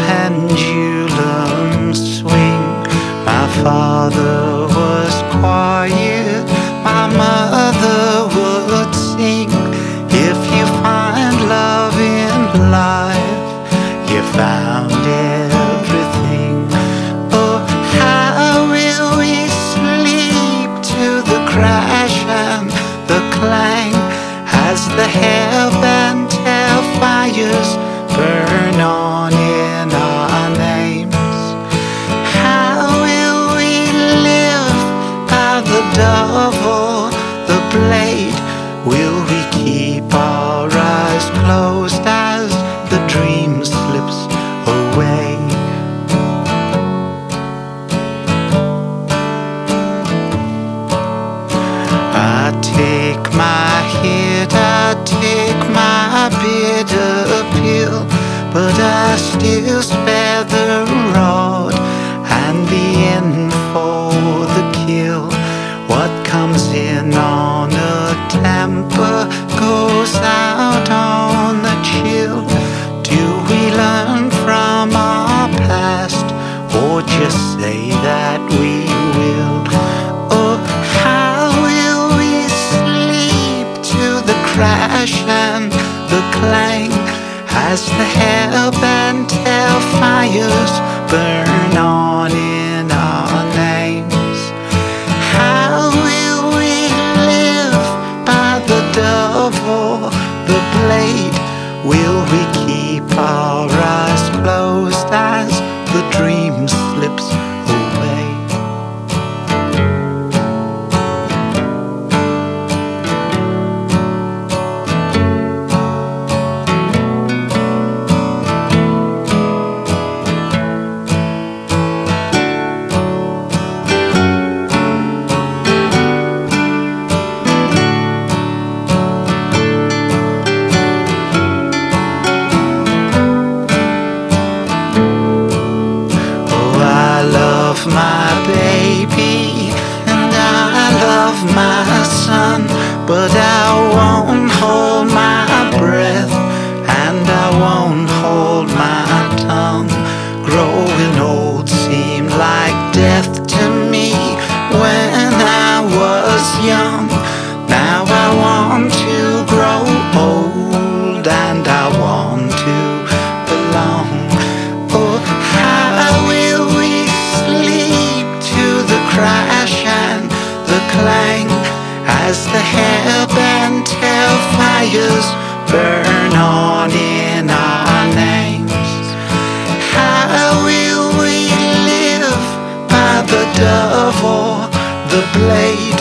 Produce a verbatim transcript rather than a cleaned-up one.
pendulum swing. My father was quiet, my mother would sing. If you find love in life, you found everything. Oh, how will we sleep to the crash and the clang as the hell-bent hellfires burn on in our names? How will we live by the dove or the blade? Will we keep our eyes closed as the dream slips away? I take my hit, I take my bitter pill, but I still spare the rod and the end for the kill. What comes in on a temper goes out on the chill. Do we learn from our past, or just say that we will? Oh, how will we sleep to the crash and the clang as the hell-bent hellfires burn on in our names? How will we live by the dove or the blade? Will we keep our eyes closed as the dream slips away? My baby and I love my son, but I won't hold my breath and I won't hold my tongue. Growing old seemed like death to me when I was young. Now I want to grow old and I want to belong. Oh, how will we sleep to the crash and the clang as the hell-bent hellfires burn on in our names? How will we live by the dove or the blade?